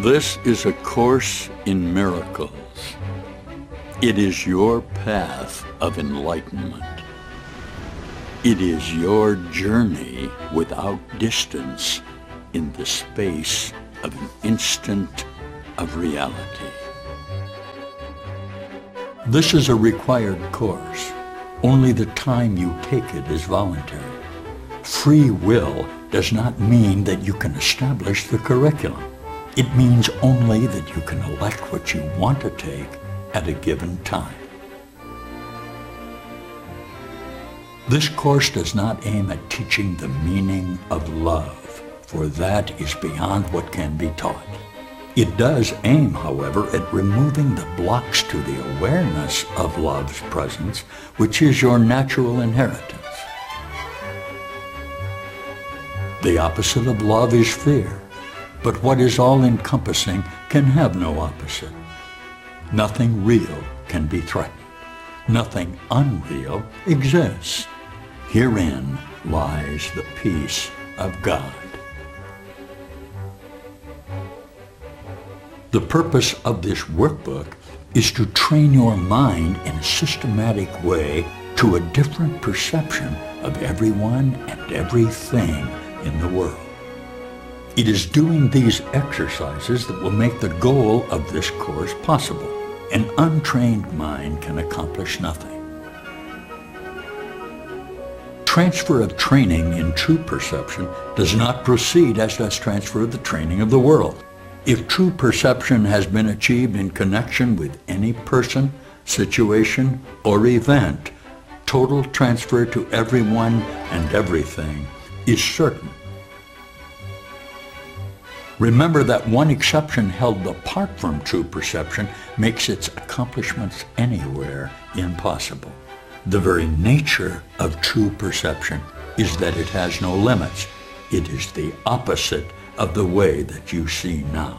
This is a course in miracles. It is your path of enlightenment. It is your journey without distance in the space of an instant of reality. This is a required course. Only the time you take it is voluntary. Free will does not mean that you can establish the curriculum. It means only that you can elect what you want to take at a given time. This course does not aim at teaching the meaning of love, for that is beyond what can be taught. It does aim, however, at removing the blocks to the awareness of love's presence, which is your natural inheritance. The opposite of love is fear, but what is all-encompassing can have no opposite. Nothing real can be threatened. Nothing unreal exists. Herein lies the peace of God. The purpose of this workbook is to train your mind in a systematic way to a different perception of everyone and everything in the world. It is doing these exercises that will make the goal of this course possible. An untrained mind can accomplish nothing. Transfer of training in true perception does not proceed as does transfer of the training of the world. If true perception has been achieved in connection with any person, situation, or event, total transfer to everyone and everything is certain. Remember that one exception held apart from true perception makes its accomplishments anywhere impossible. The very nature of true perception is that it has no limits. It is the opposite of the way that you see now.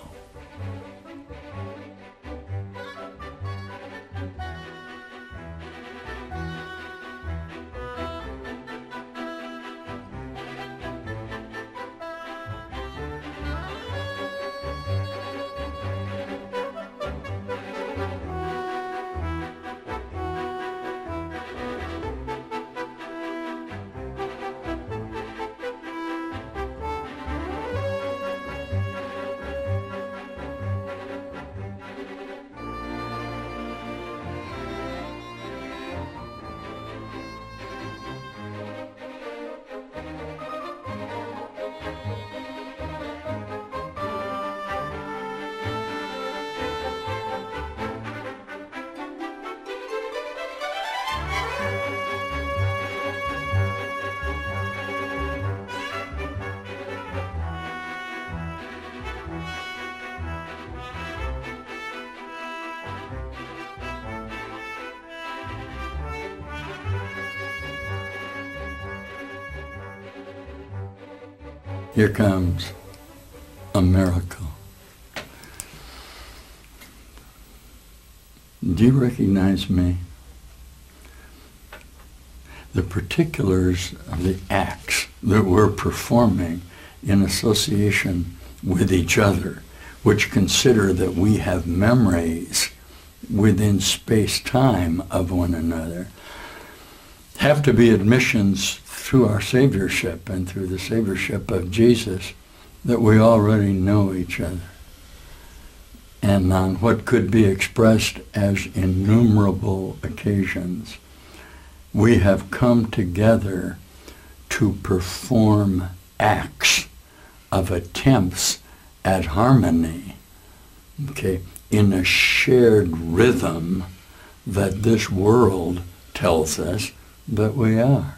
Here comes a miracle. Do you recognize me? The particulars of the acts that we're performing in association with each other, which consider that we have memories within space-time of one another, have to be admissions through our Saviorship and through the Saviorship of Jesus that we already know each other. And on what could be expressed as innumerable occasions, we have come together to perform acts of attempts at harmony, okay, in a shared rhythm that this world tells us that we are.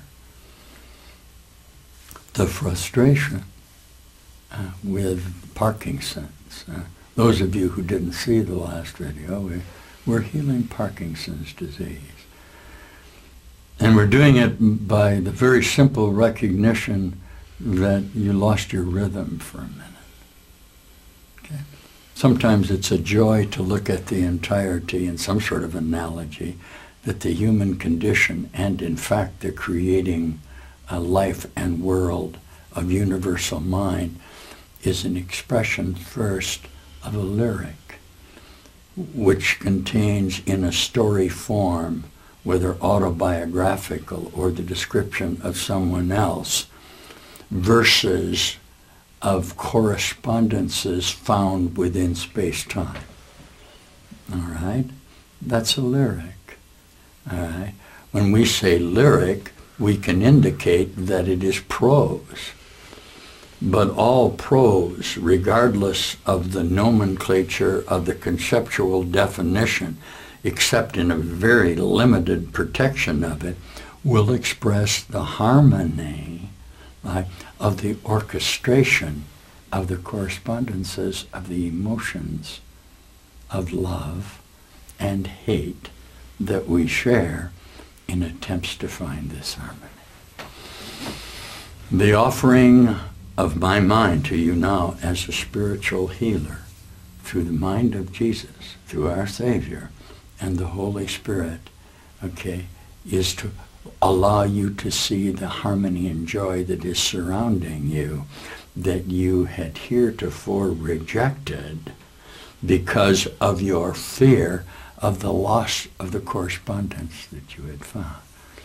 The frustration with Parkinson's. Those of you who didn't see the last video, we're healing Parkinson's disease. And we're doing it by the very simple recognition that you lost your rhythm for a minute. Okay? Sometimes it's a joy to look at the entirety in some sort of analogy that the human condition and in fact the creating a life and world of universal mind is an expression first of a lyric, which contains in a story form, whether autobiographical or the description of someone else, verses of correspondences found within space-time. All right? That's a lyric. All right? When we say lyric, we can indicate that it is prose. But all prose, regardless of the nomenclature of the conceptual definition, except in a very limited protection of it, will express the harmony of the orchestration of the correspondences of the emotions of love and hate that we share in attempts to find this harmony. The offering of my mind to you now as a spiritual healer through the mind of Jesus, through our Savior and the Holy Spirit, okay, is to allow you to see the harmony and joy that is surrounding you, that you had heretofore rejected because of your fear of the loss of the correspondence that you had found.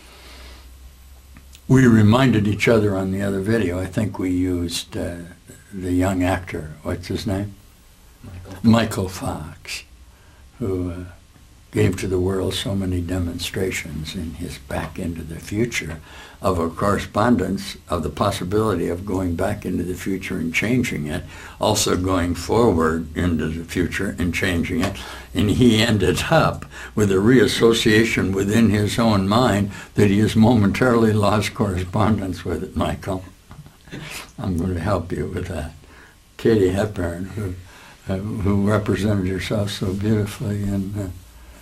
We reminded each other on the other video, I think we used the young actor, what's his name? Michael Fox, who gave to the world so many demonstrations in his Back into the Future of a correspondence of the possibility of going back into the future and changing it, also going forward into the future and changing it. And he ended up with a reassociation within his own mind that he has momentarily lost correspondence with it, Michael. I'm going to help you with that. Katie Hepburn, who represented herself so beautifully in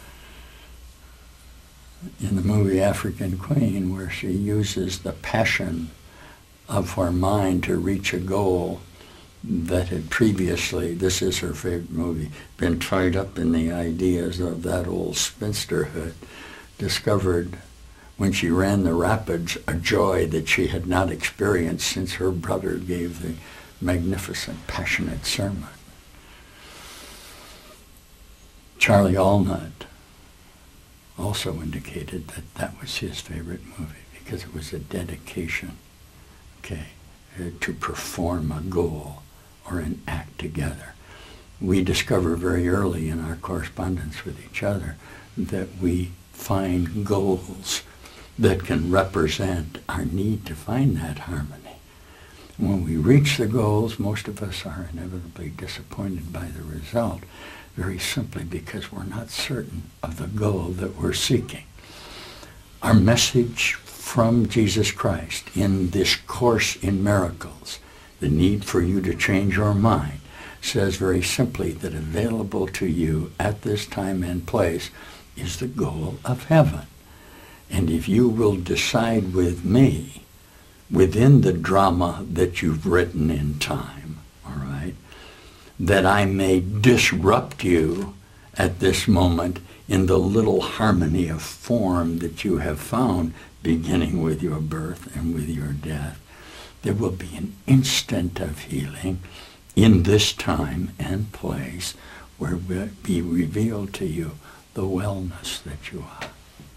the movie African Queen, where she uses the passion of her mind to reach a goal that had previously, this is her favorite movie, been tied up in the ideas of that old spinsterhood, discovered when she ran the rapids a joy that she had not experienced since her brother gave the magnificent, passionate sermon. Charlie Allnut also indicated that that was his favorite movie because it was a dedication, okay, to perform a goal or an act together. We discover very early in our correspondence with each other that we find goals that can represent our need to find that harmony. When we reach the goals, most of us are inevitably disappointed by the result, very simply because we're not certain of the goal that we're seeking. Our message from Jesus Christ in this Course in Miracles, the need for you to change your mind, says very simply that available to you at this time and place is the goal of heaven. And if you will decide with me, within the drama that you've written in time, all right, that I may disrupt you at this moment in the little harmony of form that you have found beginning with your birth and with your death, there will be an instant of healing in this time and place where will be revealed to you the wellness that you are.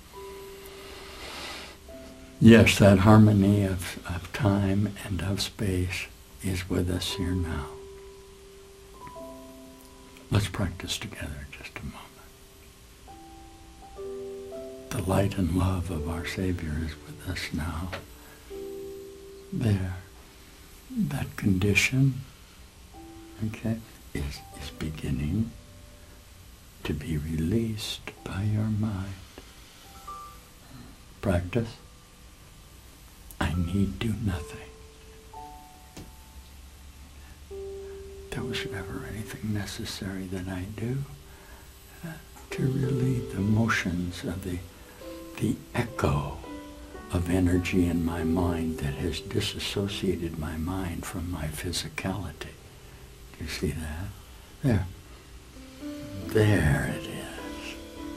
Yes, that harmony of time and of space is with us here now. Let's practice together just a moment. The light and love of our Savior is with us now. There. That condition, okay, is beginning to be released by your mind. Practice. I need do nothing. There was never anything necessary that I do to relieve the motions of the echo of energy in my mind that has disassociated my mind from my physicality. Do you see that? There. There it is.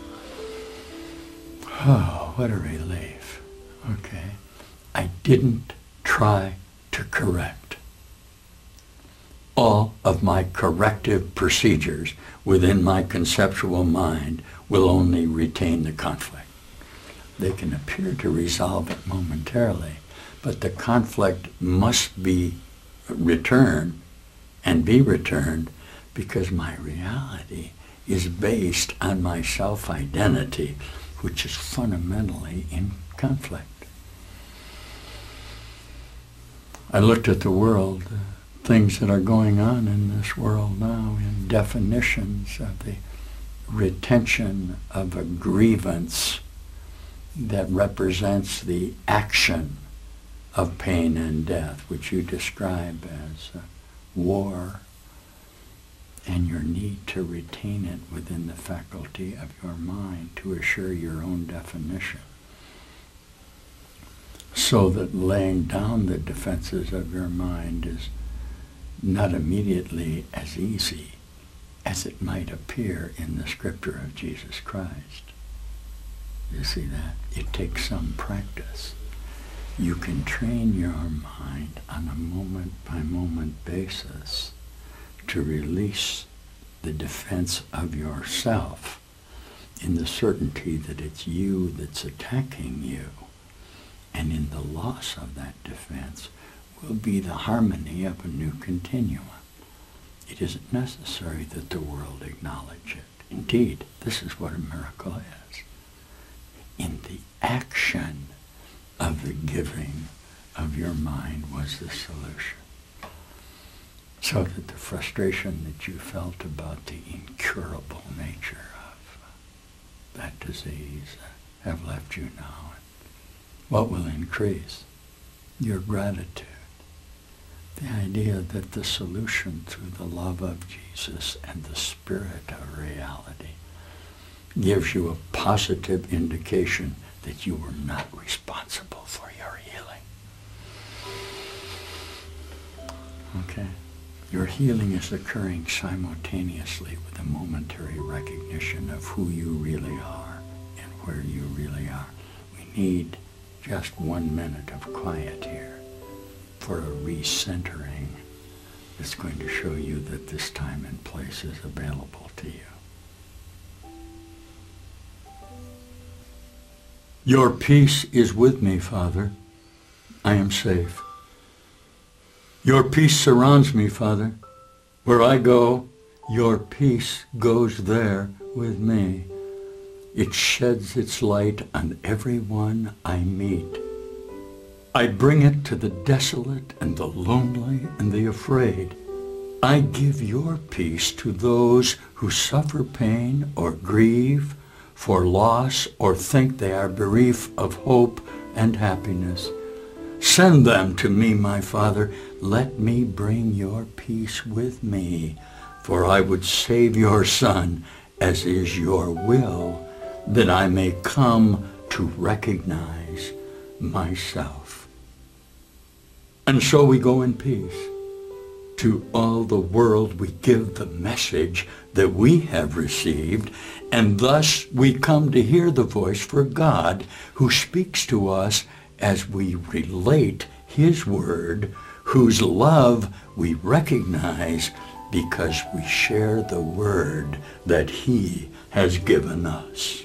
Oh, what a relief. Okay. I didn't try to correct. all of my corrective procedures within my conceptual mind will only retain the conflict. They can appear to resolve it momentarily, but the conflict must be returned and be returned because my reality is based on my self-identity, which is fundamentally in conflict. I looked at the world, things that are going on in this world now in definitions of the retention of a grievance that represents the action of pain and death, which you describe as war, and your need to retain it within the faculty of your mind to assure your own definition, so that laying down the defenses of your mind is not immediately as easy as it might appear in the scripture of Jesus Christ. You see that? It takes some practice. You can train your mind on a moment-by-moment basis to release the defense of yourself in the certainty that it's you that's attacking you. And in the loss of that defense will be the harmony of a new continuum. It isn't necessary that the world acknowledge it. Indeed, this is what a miracle is. In the action of the giving of your mind was the solution. So that the frustration that you felt about the incurable nature of that disease have left you now. What will increase? Your gratitude. The idea that the solution through the love of Jesus and the spirit of reality gives you a positive indication that you were not responsible for your healing. Okay? Your healing is occurring simultaneously with a momentary recognition of who you really are and where you really are. We need just 1 minute of quiet here for a recentering that's going to show you that this time and place is available to you. Your peace is with me, Father. I am safe. Your peace surrounds me, Father. Where I go, your peace goes there with me. It sheds its light on everyone I meet. I bring it to the desolate and the lonely and the afraid. I give your peace to those who suffer pain or grieve for loss or think they are bereft of hope and happiness. Send them to me, my Father. Let me bring your peace with me, for I would save your Son, as is your will, that I may come to recognize myself. And so we go in peace. To all the world we give the message that we have received, and thus we come to hear the voice for God who speaks to us as we relate his word, whose love we recognize because we share the word that he has given us.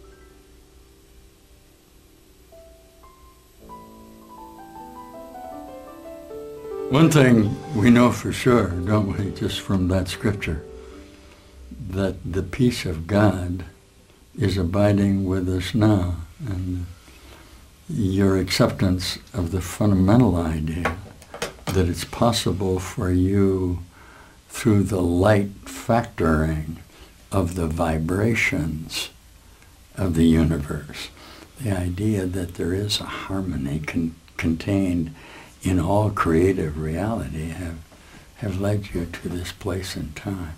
One thing we know for sure, don't we, just from that scripture, that the peace of God is abiding with us now. And your acceptance of the fundamental idea that it's possible for you, through the light factoring of the vibrations of the universe, the idea that there is a harmony contained in all creative reality have led you to this place in time.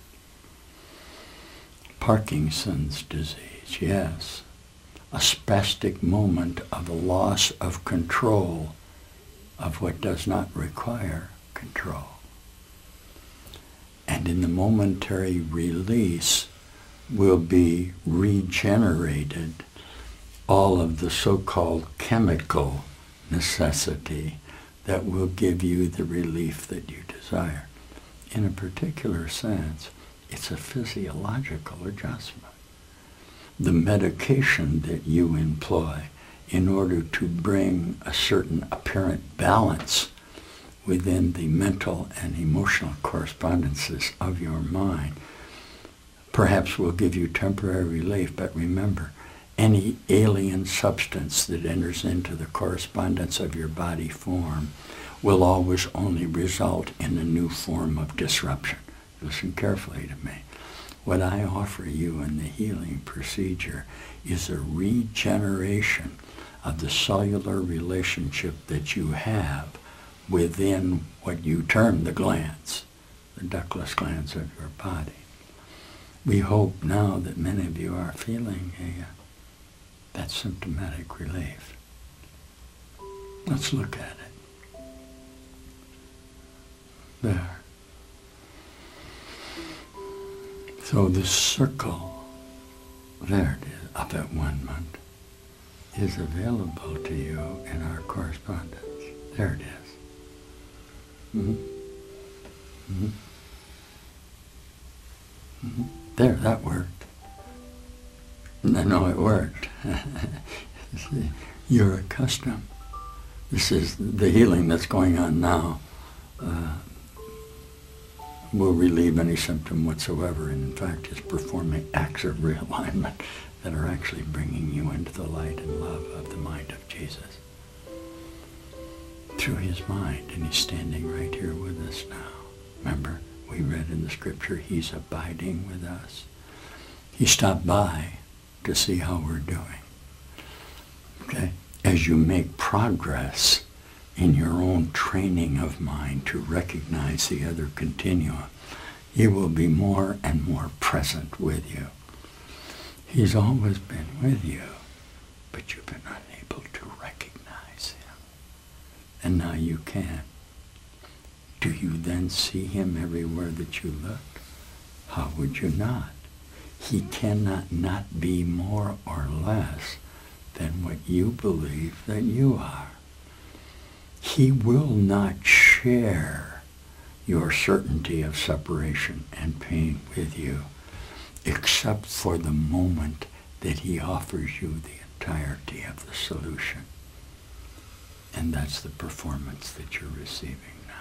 Parkinson's disease, yes. A spastic moment of a loss of control of what does not require control. And in the momentary release will be regenerated all of the so-called chemical necessity that will give you the relief that you desire. in a particular sense, it's a physiological adjustment. The medication that you employ in order to bring a certain apparent balance within the mental and emotional correspondences of your mind perhaps will give you temporary relief, but remember, any alien substance that enters into the correspondence of your body form will always only result in a new form of disruption. Listen carefully to me. What I offer you in the healing procedure is a regeneration of the cellular relationship that you have within what you term the glands, the ductless glands of your body. We hope now that many of you are feeling that symptomatic relief. Let's look at it. There. So this circle, there it is, up at 1 month, is available to you in our correspondence. There it is. Mm-hmm. Mm-hmm. Mm-hmm. There, that worked. No, it worked. See, you're accustomed. This is the healing that's going on now. Will relieve any symptom whatsoever, and in fact is performing acts of realignment that are actually bringing you into the light and love of the mind of Jesus through his mind, and he's standing right here with us now. Remember, we read in the scripture, he's abiding with us. He stopped by to see how we're doing. Okay? As you make progress in your own training of mind to recognize the other continuum, he will be more and more present with you. He's always been with you, but you've been unable to recognize him. And now you can. Do you then see him everywhere that you look? How would you not? He cannot not be more or less than what you believe that you are. He will not share your certainty of separation and pain with you, except for the moment that he offers you the entirety of the solution. And that's the performance that you're receiving now.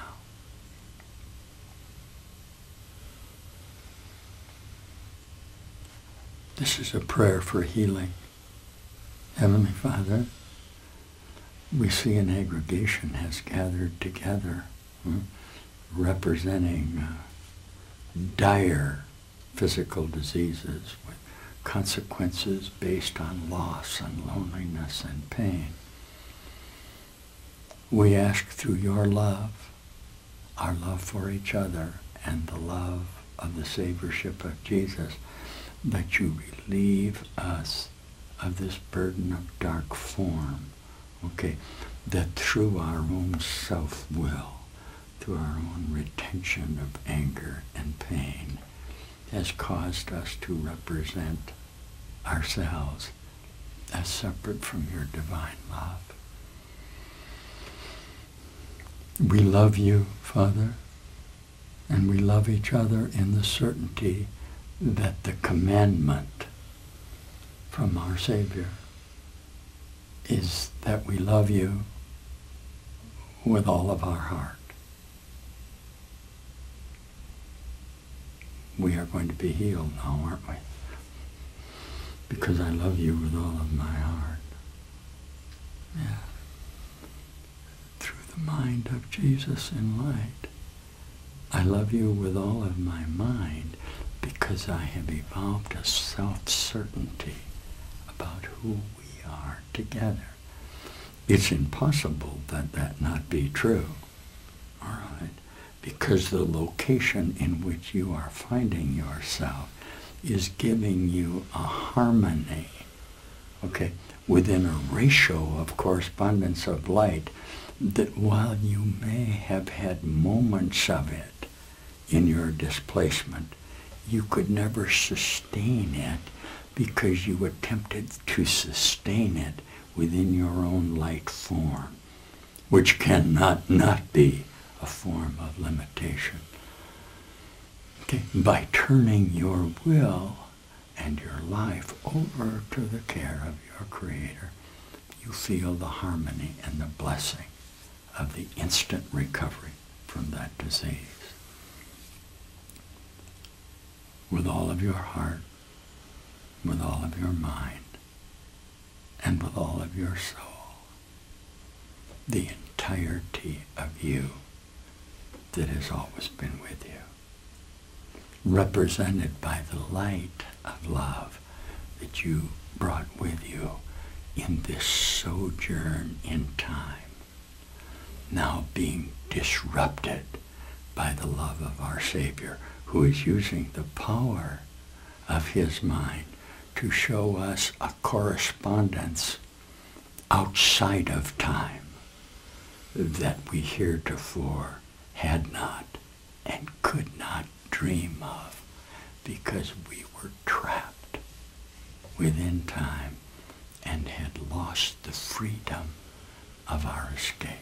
This is a prayer for healing. Heavenly Father, we see an aggregation has gathered together, representing dire physical diseases with consequences based on loss and loneliness and pain. We ask through your love, our love for each other, and the love of the Saviorship of Jesus, that you relieve us of this burden of dark form, okay, that through our own self-will, through our own retention of anger and pain, has caused us to represent ourselves as separate from your divine love. We love you, Father, and we love each other in the certainty that the commandment from our Savior is that we love you with all of our heart. We are going to be healed now, aren't we? Because I love you with all of my heart. Yeah. Through the mind of Jesus in light. I love you with all of my mind because I have evolved a self-certainty about who we are together. It's impossible that that not be true, all right? Because the location in which you are finding yourself is giving you a harmony, okay, within a ratio of correspondence of light that while you may have had moments of it in your displacement, you could never sustain it because you attempted to sustain it within your own light form, which cannot not be a form of limitation. Okay, by turning your will and your life over to the care of your Creator, you feel the harmony and the blessing of the instant recovery from that disease. With all of your heart, with all of your mind, and with all of your soul, the entirety of you that has always been with you, represented by the light of love that you brought with you in this sojourn in time, now being disrupted by the love of our Savior, who is using the power of his mind to show us a correspondence outside of time that we heretofore had not and could not dream of, because we were trapped within time and had lost the freedom of our escape.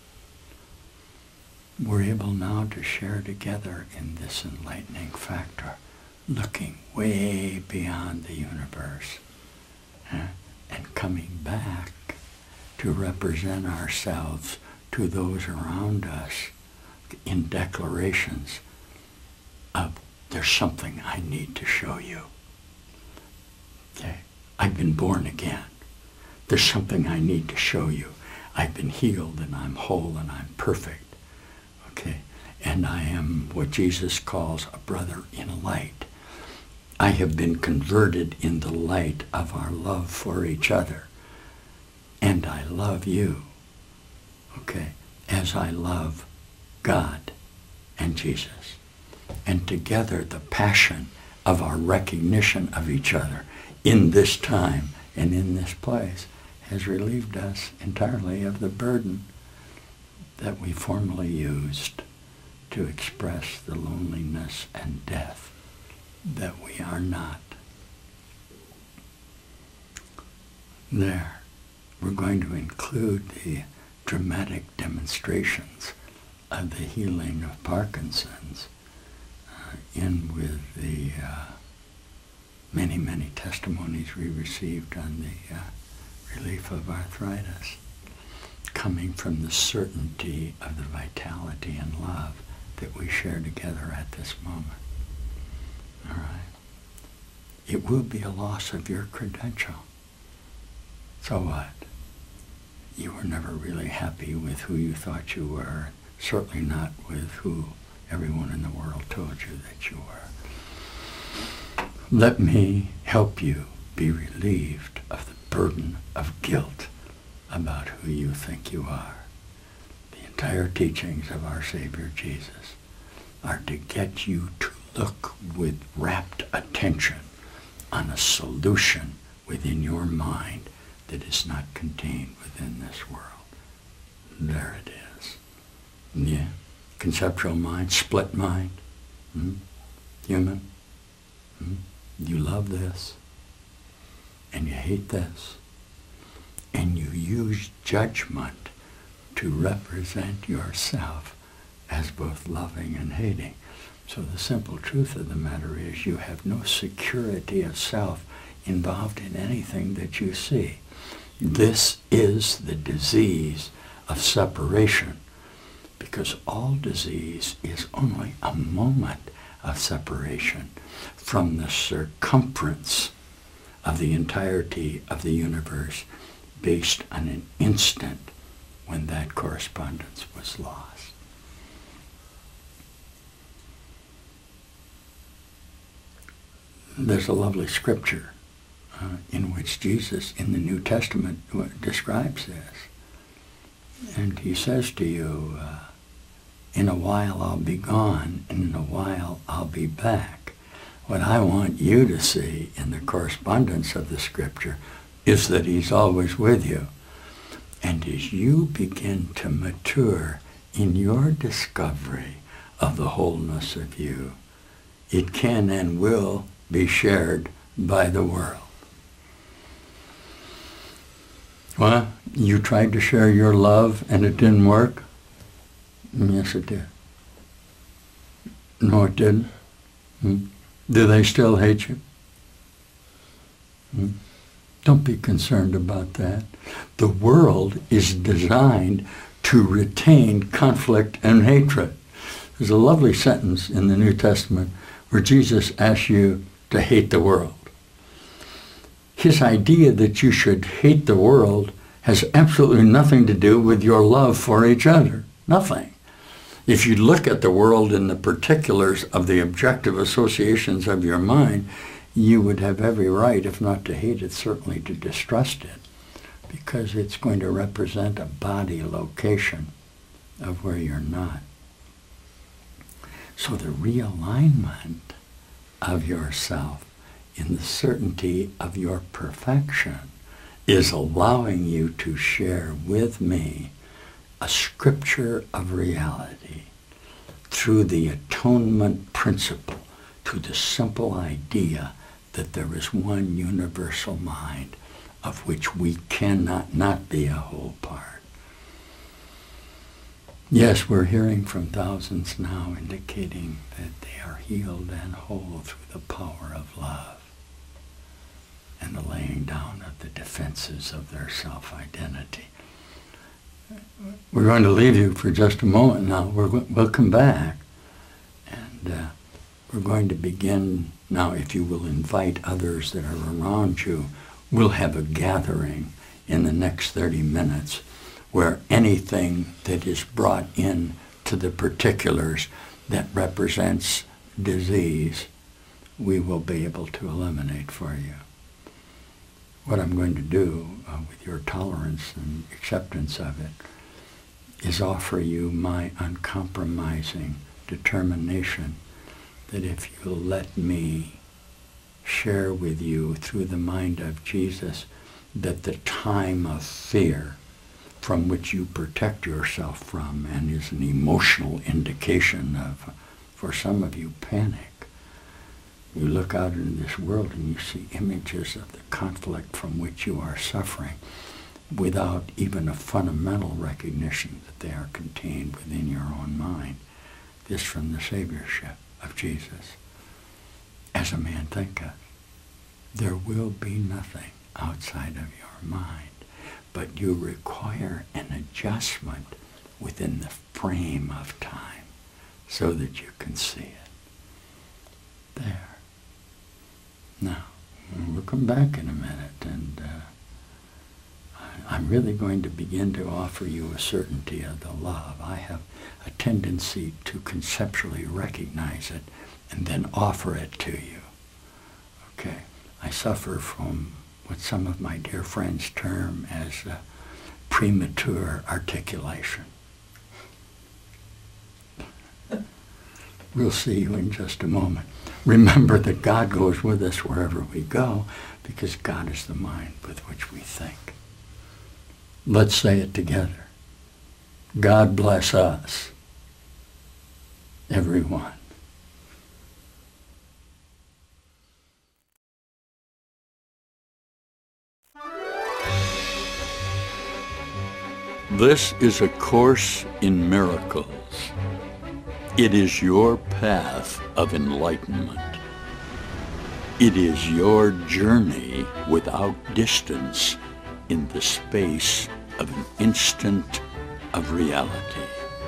We're able now to share together in this enlightening factor, looking way beyond the universe and coming back to represent ourselves to those around us in declarations of, there's something I need to show you. Okay? I've been born again. There's something I need to show you. I've been healed and I'm whole and I'm perfect. Okay? And I am what Jesus calls a brother in light. I have been converted in the light of our love for each other. And I love you, okay, as I love God and Jesus. And together the passion of our recognition of each other in this time and in this place has relieved us entirely of the burden that we formerly used to express the loneliness and death that we are not. There, we're going to include the dramatic demonstrations of the healing of Parkinson's in with the many, many testimonies we received on the relief of arthritis, coming from the certainty of the vitality and love that we share together at this moment. All right? It will be a loss of your credential. So what? You were never really happy with who you thought you were, certainly not with who everyone in the world told you that you were. Let me help you be relieved of the burden of guilt about who you think you are. The entire teachings of our Savior Jesus are to get you to look with rapt attention on a solution within your mind that is not contained within this world. There it is. Yeah. Conceptual mind, split mind, human. You love this, and you hate this, and you use judgment to represent yourself as both loving and hating. So the simple truth of the matter is you have no security of self involved in anything that you see. This is the disease of separation, because all disease is only a moment of separation from the circumference of the entirety of the universe based on an instant when that correspondence was lost. There's a lovely scripture in which Jesus in the New Testament describes this. And he says to you, in a while I'll be gone, and in a while I'll be back. What I want you to see in the correspondence of the scripture is that he's always with you. And as you begin to mature in your discovery of the wholeness of you, it can and will be shared by the world. Well, you tried to share your love and it didn't work? Yes, it did. No, it didn't. Do they still hate you? Don't be concerned about that. The world is designed to retain conflict and hatred. There's a lovely sentence in the New Testament where Jesus asks you to hate the world. His idea that you should hate the world has absolutely nothing to do with your love for each other. Nothing. If you look at the world in the particulars of the objective associations of your mind, you would have every right, if not to hate it, certainly to distrust it, because it's going to represent a body location of where you're not. So the realignment of yourself in the certainty of your perfection is allowing you to share with me a scripture of reality through the atonement principle, to the simple idea that there is one universal mind of which we cannot not be a whole part. Yes, we're hearing from thousands now indicating that they are healed and whole through the power of love and the laying down of the defenses of their self-identity. We're going to leave you for just a moment now. We'll come back, and we're going to begin now. If you will invite others that are around you, we'll have a gathering in the next 30 minutes where anything that is brought in to the particulars that represents disease, we will be able to eliminate for you. What I'm going to do with your tolerance and acceptance of it is offer you my uncompromising determination that if you'll let me share with you through the mind of Jesus that the time of fear from which you protect yourself from and is an emotional indication of, for some of you, panic. You look out into this world and you see images of the conflict from which you are suffering without even a fundamental recognition that they are contained within your own mind. This from the Saviorship of Jesus. As a man thinketh, there will be nothing outside of your mind, but you require an adjustment within the frame of time so that you can see it. There. Now, we'll come back in a minute, and I'm really going to begin to offer you a certainty of the love. I have a tendency to conceptually recognize it and then offer it to you. Okay, I suffer from what some of my dear friends term as premature articulation. We'll see you in just a moment. Remember that God goes with us wherever we go because God is the mind with which we think. Let's say it together. God bless us, everyone. This is A Course in Miracles. It is your path of enlightenment. It is your journey without distance in the space of an instant of reality.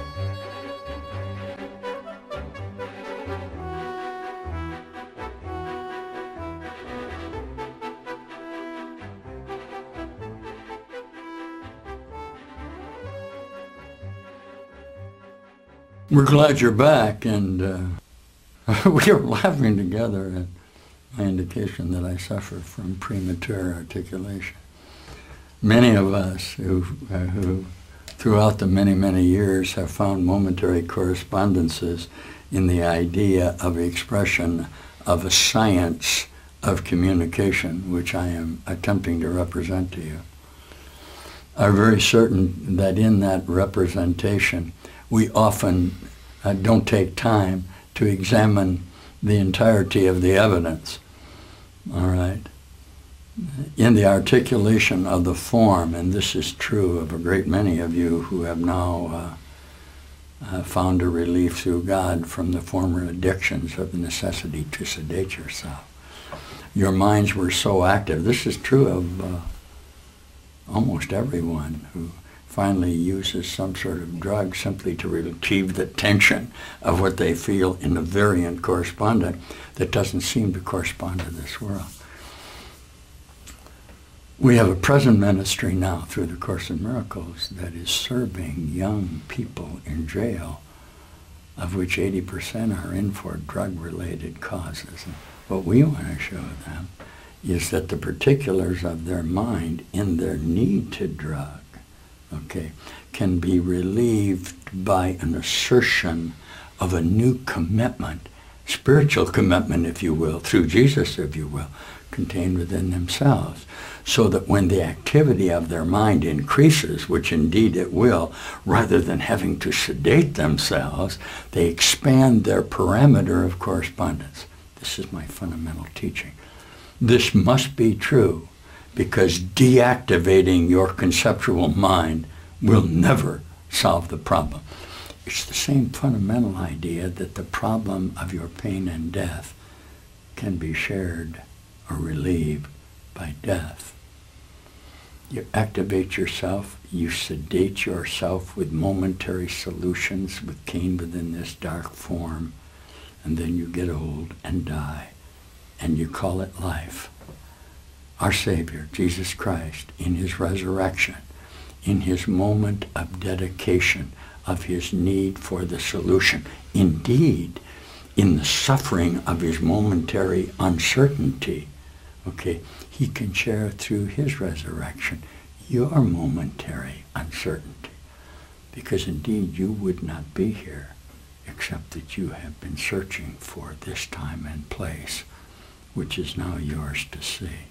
We're glad you're back, and we are laughing together at my indication that I suffer from premature articulation. Many of us who throughout the many, many years have found momentary correspondences in the idea of the expression of a science of communication, which I am attempting to represent to you, are very certain that in that representation we often don't take time to examine the entirety of the evidence. All right? In the articulation of the form, and this is true of a great many of you who have now found a relief through God from the former addictions of the necessity to sedate yourself. Your minds were so active. This is true of almost everyone who finally uses some sort of drug simply to retrieve the tension of what they feel in a variant correspondent that doesn't seem to correspond to this world. We have a present ministry now through the Course in Miracles that is serving young people in jail, of which 80% are in for drug-related causes. And what we want to show them is that the particulars of their mind in their need to drug, can be relieved by an assertion of a new commitment, spiritual commitment, if you will, through Jesus, if you will, contained within themselves. So that when the activity of their mind increases, which indeed it will, rather than having to sedate themselves, they expand their parameter of correspondence. This is my fundamental teaching. This must be true, because deactivating your conceptual mind will never solve the problem. It's the same fundamental idea that the problem of your pain and death can be shared or relieved by death. You activate yourself, you sedate yourself with momentary solutions contained within this dark form, and then you get old and die, and you call it life. Our Savior, Jesus Christ, in his resurrection, in his moment of dedication of his need for the solution, indeed, in the suffering of his momentary uncertainty, he can share through his resurrection your momentary uncertainty. Because indeed you would not be here except that you have been searching for this time and place, which is now yours to see.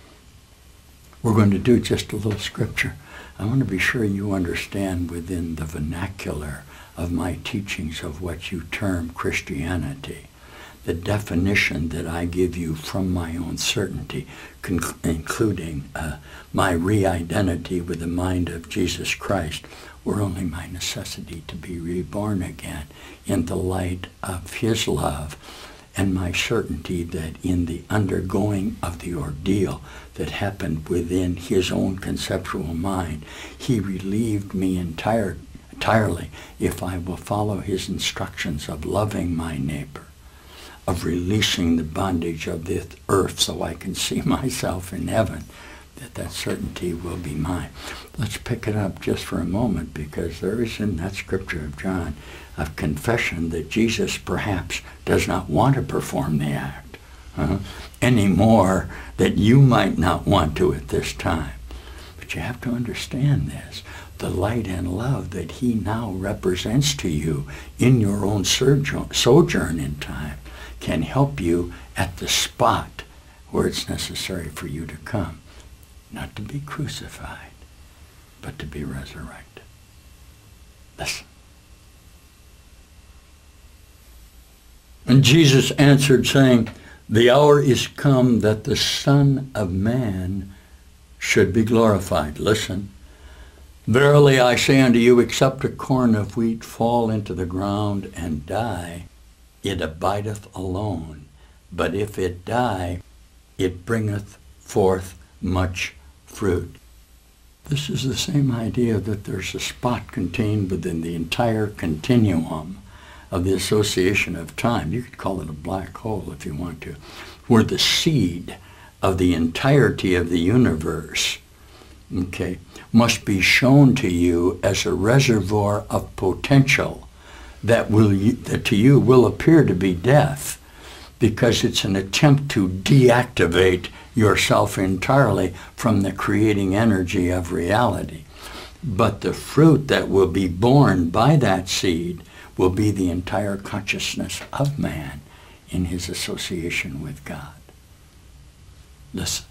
We're going to do just a little scripture. I want to be sure you understand within the vernacular of my teachings of what you term Christianity, the definition that I give you from my own certainty, including my re-identity with the mind of Jesus Christ, or only my necessity to be reborn again in the light of his love, and my certainty that in the undergoing of the ordeal that happened within his own conceptual mind, he relieved me entirely if I will follow his instructions of loving my neighbor, of releasing the bondage of this earth so I can see myself in heaven, that certainty will be mine. Let's pick it up just for a moment, because there is in that scripture of John a confession that Jesus perhaps does not want to perform the act any more that you might not want to at this time. But you have to understand this. The light and love that he now represents to you in your own sojourn in time can help you at the spot where it's necessary for you to come. Not to be crucified, but to be resurrected. Listen. And Jesus answered, saying, "The hour is come that the Son of Man should be glorified." Listen. "Verily I say unto you, except a corn of wheat fall into the ground and die, it abideth alone. But if it die, it bringeth forth much fruit." This is the same idea that there's a spot contained within the entire continuum of the association of time. You could call it a black hole if you want to, where the seed of the entirety of the universe, must be shown to you as a reservoir of potential that to you will appear to be death, because it's an attempt to deactivate yourself entirely from the creating energy of reality. But the fruit that will be born by that seed will be the entire consciousness of man in his association with God. Listen.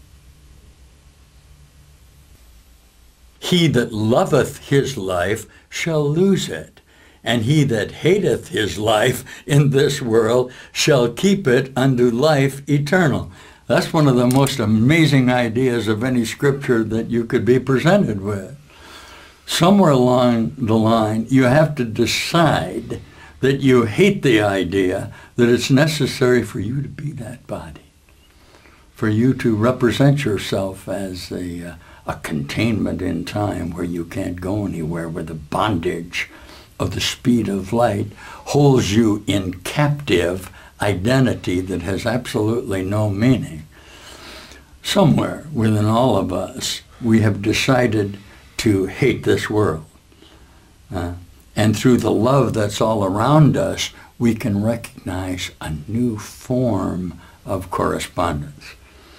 "He that loveth his life shall lose it, and he that hateth his life in this world shall keep it unto life eternal." That's one of the most amazing ideas of any scripture that you could be presented with. somewhere along the line, you have to decide that you hate the idea that it's necessary for you to be that body, for you to represent yourself as a containment in time where you can't go anywhere, where the bondage of the speed of light holds you in captive identity that has absolutely no meaning. Somewhere within all of us, we have decided to hate this world. And through the love that's all around us, we can recognize a new form of correspondence.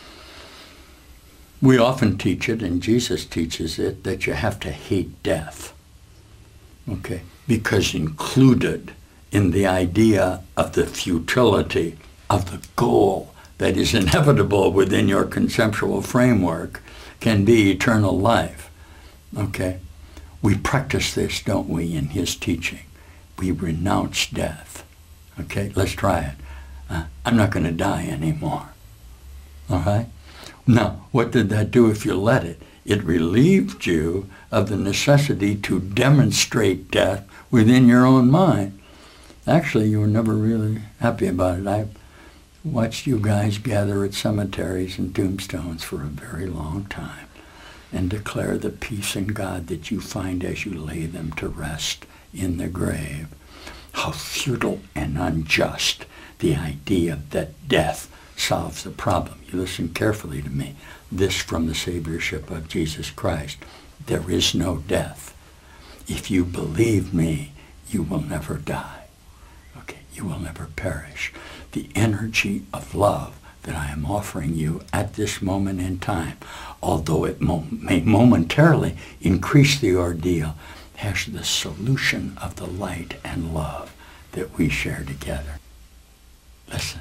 We often teach it, and Jesus teaches it, that you have to hate death. Okay? Because included in the idea of the futility of the goal that is inevitable within your conceptual framework can be eternal life. Okay? We practice this, don't we, in his teaching. We renounce death. Okay? Let's try it. I'm not going to die anymore. All right? Now, what did that do if you let it? It relieved you of the necessity to demonstrate death within your own mind. Actually, you were never really happy about it. I watched you guys gather at cemeteries and tombstones for a very long time and declare the peace in God that you find as you lay them to rest in the grave. How futile and unjust the idea that death solves the problem. You listen carefully to me. This from the Saviorship of Jesus Christ. There is no death. If you believe me, you will never die. Okay, you will never perish. The energy of love that I am offering you at this moment in time, although it may momentarily increase the ordeal, has the solution of the light and love that we share together. Listen.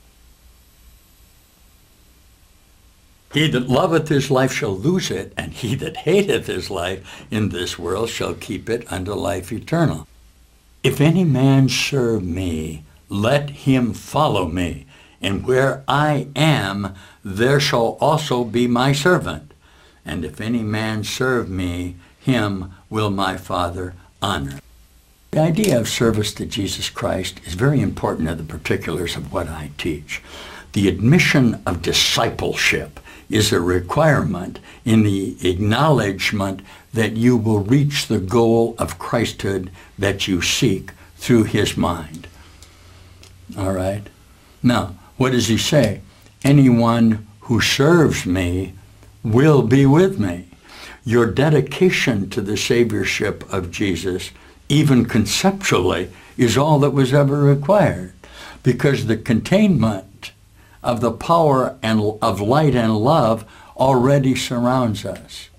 He that loveth his life shall lose it, and he that hateth his life in this world shall keep it unto life eternal. If any man serve me, let him follow me, and where I am, there shall also be my servant. And if any man serve me, him will my Father honor. The idea of service to Jesus Christ is very important to the particulars of what I teach. The admission of discipleship is a requirement in the acknowledgement that you will reach the goal of Christhood that you seek through his mind. All right? Now, what does he say? Anyone who serves me will be with me. Your dedication to the Saviorship of Jesus, even conceptually, is all that was ever required, because the containment of the power and of light and love already surrounds us.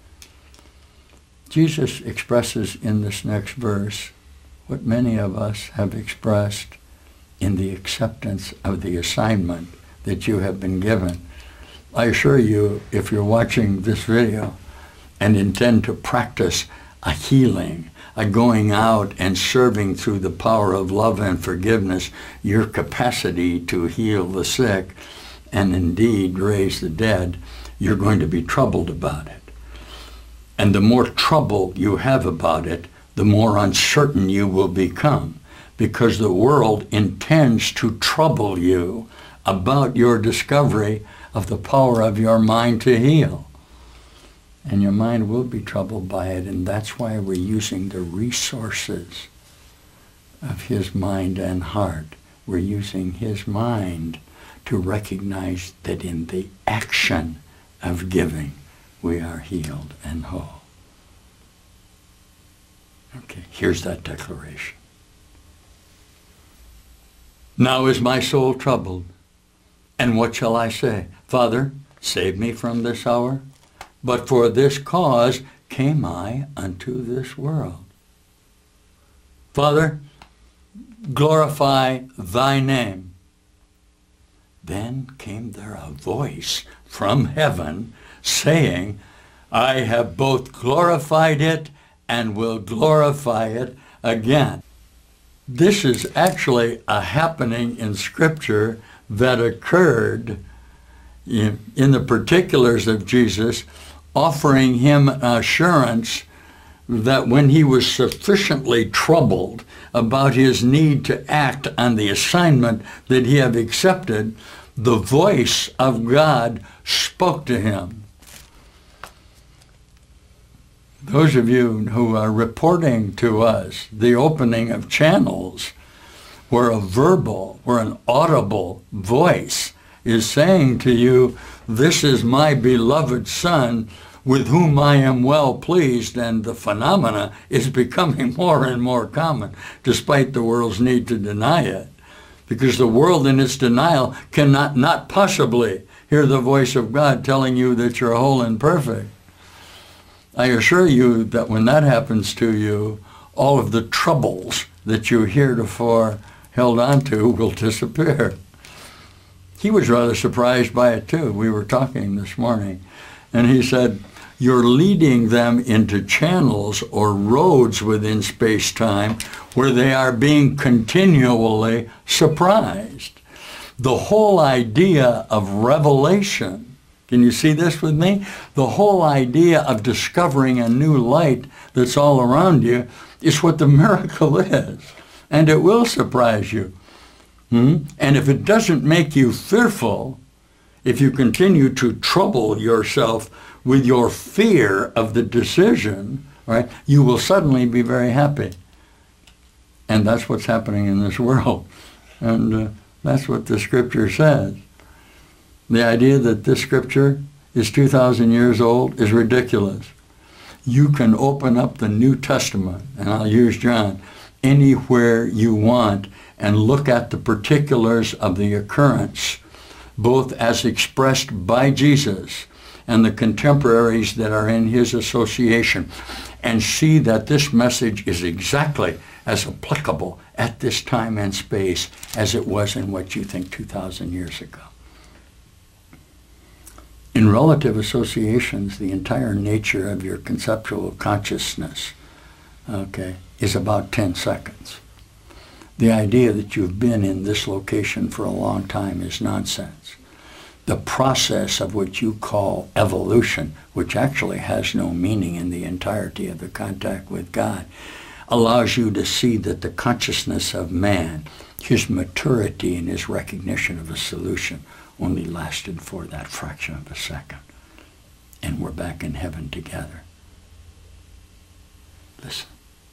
Jesus expresses in this next verse what many of us have expressed in the acceptance of the assignment that you have been given. I assure you, if you're watching this video and intend to practice a healing, a going out and serving through the power of love and forgiveness, your capacity to heal the sick and indeed raise the dead, you're going to be troubled about it. And the more trouble you have about it, the more uncertain you will become, because the world intends to trouble you about your discovery of the power of your mind to heal. And your mind will be troubled by it, and that's why we're using the resources of his mind and heart. We're using his mind to recognize that in the action of giving, we are healed and whole. Okay, here's that declaration. Now is my soul troubled, and what shall I say? Father, save me from this hour. But for this cause came I unto this world. Father, glorify thy name. Then came there a voice from heaven saying, I have both glorified it and will glorify it again. This is actually a happening in Scripture that occurred in the particulars of Jesus, offering him assurance that when he was sufficiently troubled about his need to act on the assignment that he had accepted, the voice of God spoke to him. Those of you who are reporting to us the opening of channels where an audible voice is saying to you, "This is my beloved Son, with whom I am well pleased," and the phenomena is becoming more and more common, despite the world's need to deny it. Because the world in its denial cannot not possibly hear the voice of God telling you that you're whole and perfect. I assure you that when that happens to you, all of the troubles that you heretofore held on to will disappear. He was rather surprised by it too. We were talking this morning, and he said, "You're leading them into channels or roads within space-time where they are being continually surprised." The whole idea of revelation, can you see this with me? The whole idea of discovering a new light that's all around you is what the miracle is. And it will surprise you. And if it doesn't make you fearful, if you continue to trouble yourself with your fear of the decision, right, you will suddenly be very happy. And that's what's happening in this world. And that's what the scripture says. The idea that this scripture is 2,000 years old is ridiculous. You can open up the New Testament, and I'll use John, anywhere you want and look at the particulars of the occurrence, both as expressed by Jesus and the contemporaries that are in his association, and see that this message is exactly as applicable at this time and space as it was in what you think 2,000 years ago. In relative associations, the entire nature of your conceptual consciousness, is about 10 seconds. The idea that you've been in this location for a long time is nonsense. The process of what you call evolution, which actually has no meaning in the entirety of the contact with God, allows you to see that the consciousness of man, his maturity and his recognition of a solution, only lasted for that fraction of a second. And we're back in heaven together. Listen.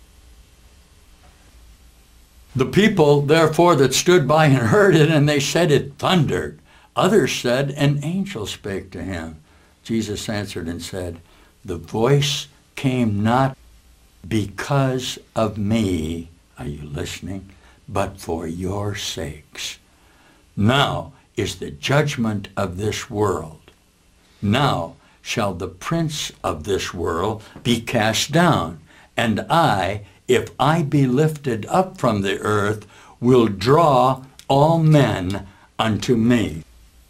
The people, therefore, that stood by and heard it, and they said it thundered. Others said, an angel spake to him. Jesus answered and said, the voice came not because of me, are you listening, but for your sakes. Now is the judgment of this world. Now shall the prince of this world be cast down, and I, if I be lifted up from the earth, will draw all men unto me.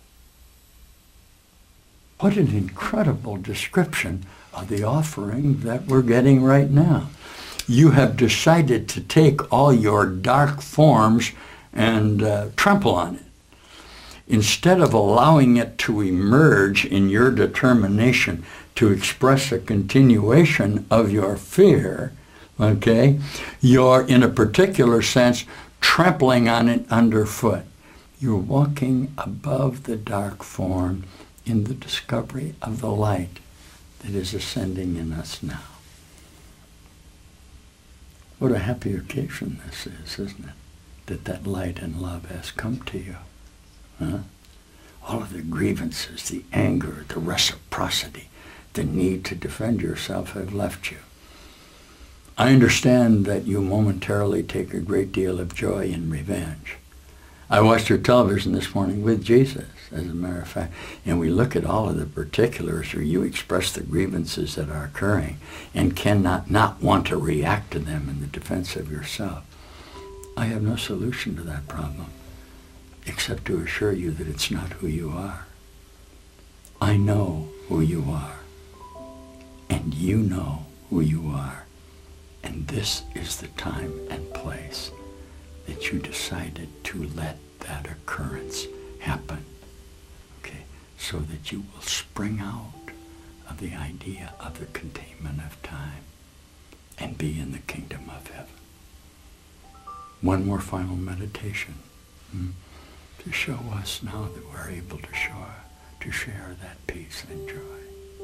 What an incredible description of the offering that we're getting right now. You have decided to take all your dark forms and trample on it. Instead of allowing it to emerge in your determination to express a continuation of your fear, you're in a particular sense trampling on it underfoot. You're walking above the dark form in the discovery of the light that is ascending in us now. What a happy occasion this is, isn't it? That light and love has come to you. All of the grievances, the anger, the reciprocity, the need to defend yourself have left you. I understand that you momentarily take a great deal of joy in revenge. I watched your television this morning with Jesus, as a matter of fact, and we look at all of the particulars where you express the grievances that are occurring and cannot not want to react to them in the defense of yourself. I have no solution to that problem, except to assure you that it's not who you are. I know who you are, and you know who you are, and this is the time and place that you decided to let that occurrence happen, so that you will spring out of the idea of the containment of time and be in the kingdom of heaven. One more final meditation to show us now that we're able to share that peace and joy.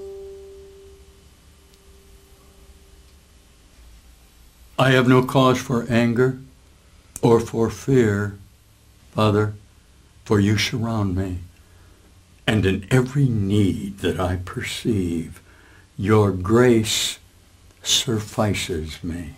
I have no cause for anger or for fear, Father, for you surround me, and in every need that I perceive, your grace suffices me.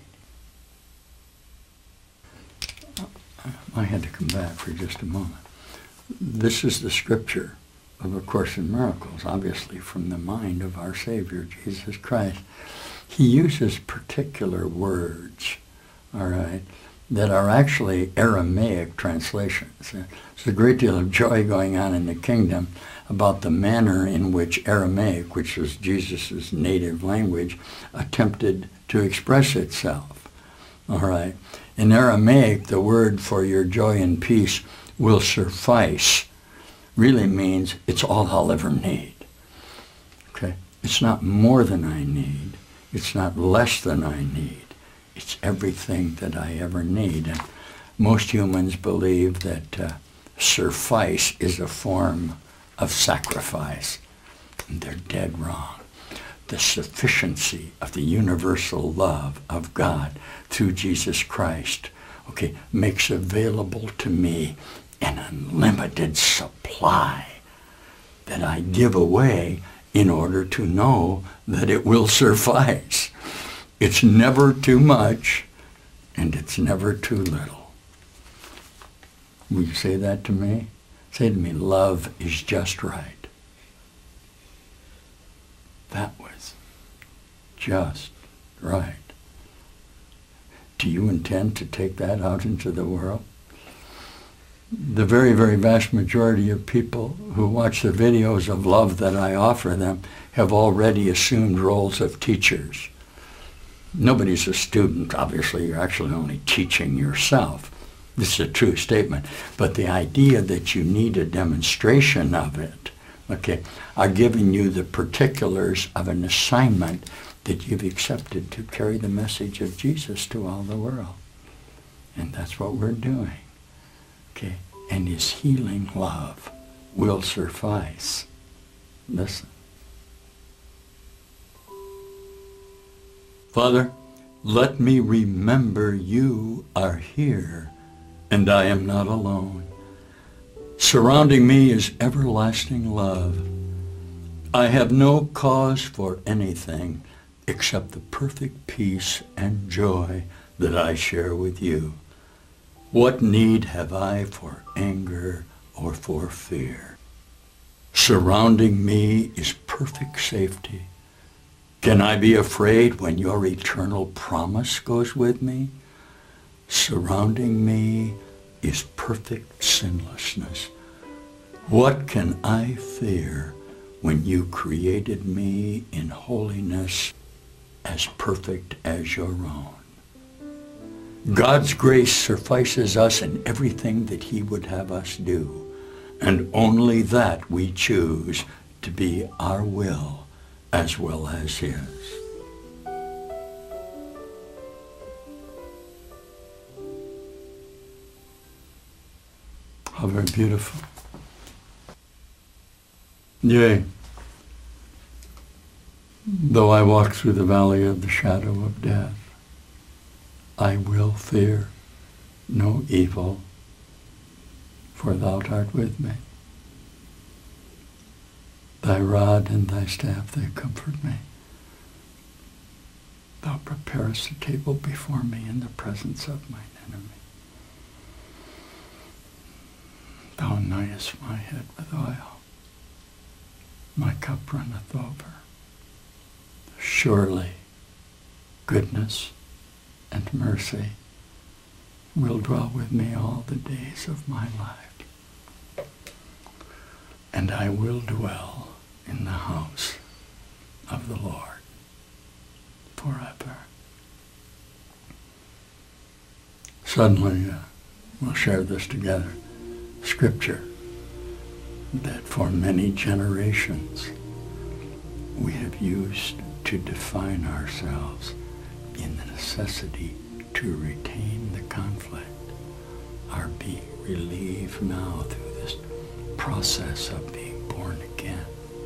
I had to come back for just a moment. This is the scripture of A Course in Miracles, obviously from the mind of our Savior, Jesus Christ. He uses particular words, all right, that are actually Aramaic translations. There's a great deal of joy going on in the kingdom about the manner in which Aramaic, which is Jesus' native language, attempted to express itself. All right. In Aramaic, the word for your joy and peace will suffice really means it's all I'll ever need. Okay? It's not more than I need. It's not less than I need. It's everything that I ever need. And most humans believe that suffice is a form of sacrifice. And they're dead wrong. The sufficiency of the universal love of God through Jesus Christ, okay, makes available to me an unlimited supply that I give away in order to know that it will suffice. It's never too much, and it's never too little. Will you say that to me? Say to me, love is just right. That was just right. Do you intend to take that out into the world? The very, very vast majority of people who watch the videos of love that I offer them have already assumed roles of teachers. Nobody's a student. Obviously, you're actually only teaching yourself. This is a true statement. But the idea that you need a demonstration of it, okay, are giving you the particulars of an assignment that you've accepted to carry the message of Jesus to all the world. And that's what we're doing. Okay, and his healing love will suffice. Listen. Father, let me remember you are here and I am not alone. Surrounding me is everlasting love. I have no cause for anything except the perfect peace and joy that I share with you. What need have I for anger or for fear? Surrounding me is perfect safety. Can I be afraid when your eternal promise goes with me? Surrounding me is perfect sinlessness. What can I fear when you created me in holiness as perfect as your own? God's grace suffices us in everything that he would have us do, and only that we choose to be our will as well as his. How very beautiful. Yea, though I walk through the valley of the shadow of death, I will fear no evil, for thou art with me. Thy rod and thy staff, they comfort me. Thou preparest a table before me in the presence of mine enemy. Thou anointest my head with oil. My cup runneth over. Surely goodness and mercy will dwell with me all the days of my life. And I will dwell in the house of the Lord forever. Suddenly, we'll share this together. Scripture that for many generations we have used to define ourselves in the necessity to retain the conflict are being relieved now through this process of being born again.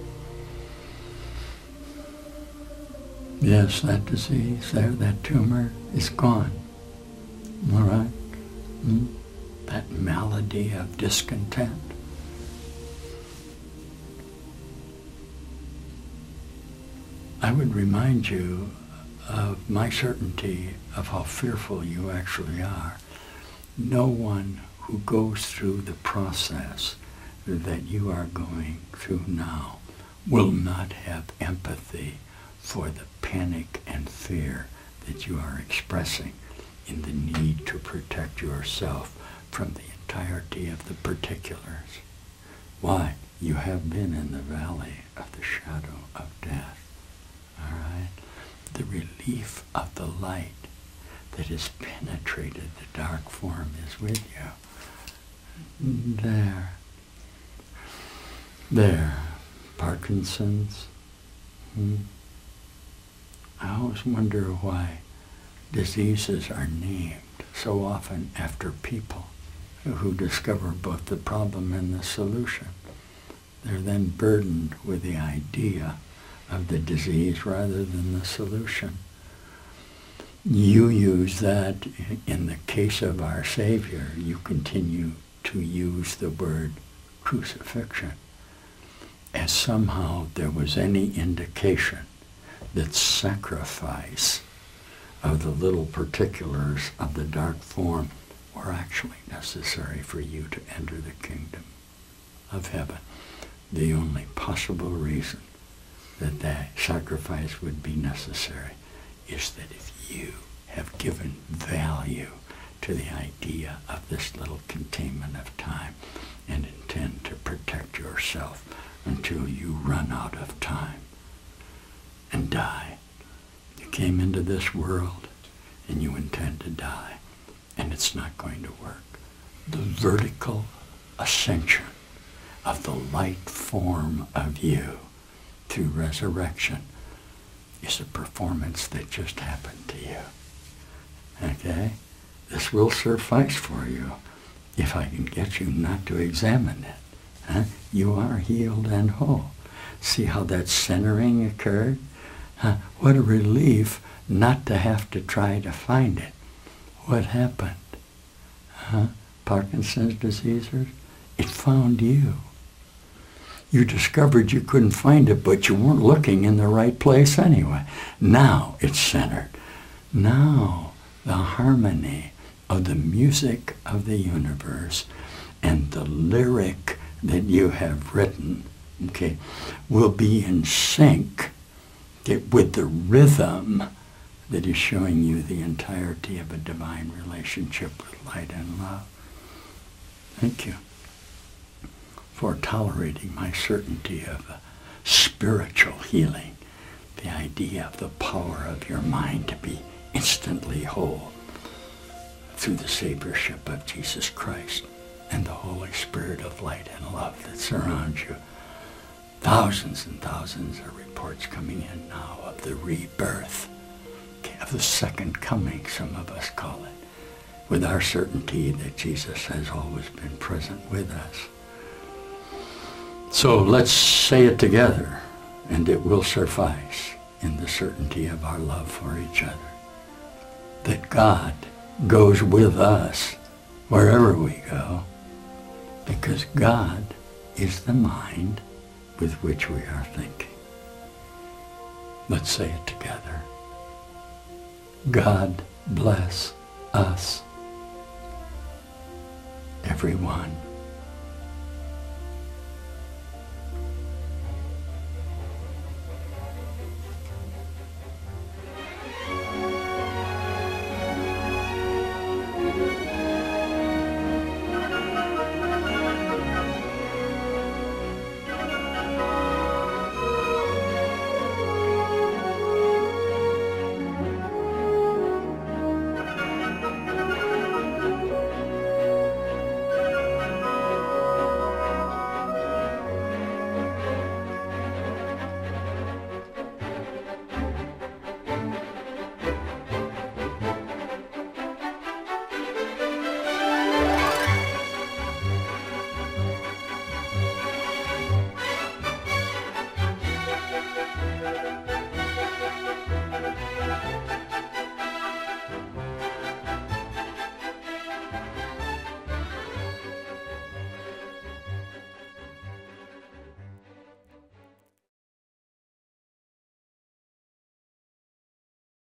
Yes, that disease there, that tumor is gone. All right? That malady of discontent. I would remind you of my certainty of how fearful you actually are. No one who goes through the process that you are going through now will not have empathy for the panic and fear that you are expressing in the need to protect yourself from the entirety of the particulars. Why? You have been in the valley of the shadow of death. All right? The relief of the light that has penetrated the dark form is with you. There. Parkinson's. I always wonder why diseases are named so often after people who discover both the problem and the solution. They're then burdened with the idea of the disease rather than the solution. You use that in the case of our Savior. You continue to use the word crucifixion as somehow there was any indication that sacrifice of the little particulars of the dark form were actually necessary for you to enter the kingdom of heaven. The only possible reason that that sacrifice would be necessary is that if you have given value to the idea of this little containment of time and intend to protect yourself until you run out of time and die. You came into this world and you intend to die, and it's not going to work. The vertical ascension of the light form of you through resurrection is a performance that just happened to you. Okay? This will suffice for you if I can get you not to examine it. Huh? You are healed and whole. See how that centering occurred? Huh? What a relief not to have to try to find it. What happened? Huh? Parkinson's diseasers? It found you. You discovered you couldn't find it, but you weren't looking in the right place anyway. Now it's centered. Now the harmony of the music of the universe and the lyric that you have written, okay, will be in sync with the rhythm that is showing you the entirety of a divine relationship with light and love. Thank you for tolerating my certainty of a spiritual healing, the idea of the power of your mind to be instantly whole through the Saviorship of Jesus Christ and the Holy Spirit of light and love that surrounds you. Thousands and thousands of reports coming in now of the rebirth, of the second coming, some of us call it, with our certainty that Jesus has always been present with us. So let's say it together, and it will suffice in the certainty of our love for each other, that God goes with us wherever we go, because God is the mind with which we are thinking. Let's say it together. God bless us, everyone.